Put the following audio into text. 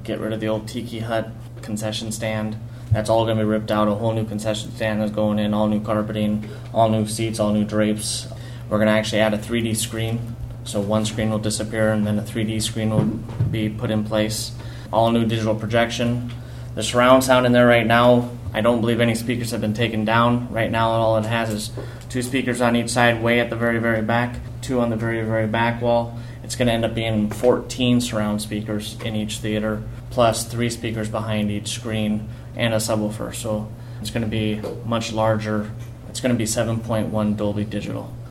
get rid of the old Tiki Hut concession stand. That's all going to be ripped out. A whole new concession stand is going in, all new carpeting, all new seats, all new drapes. We're going to actually add a 3D screen. So one screen will disappear and then a 3D screen will be put in place. All new digital projection. The surround sound in there right now, I don't believe any speakers have been taken down. Right now all it has is 2 speakers on each side, way at the very, very back, 2 on the very, very back wall. It's going to end up being 14 surround speakers in each theater, plus 3 speakers behind each screen and a subwoofer. So it's going to be much larger. It's going to be 7.1 Dolby Digital.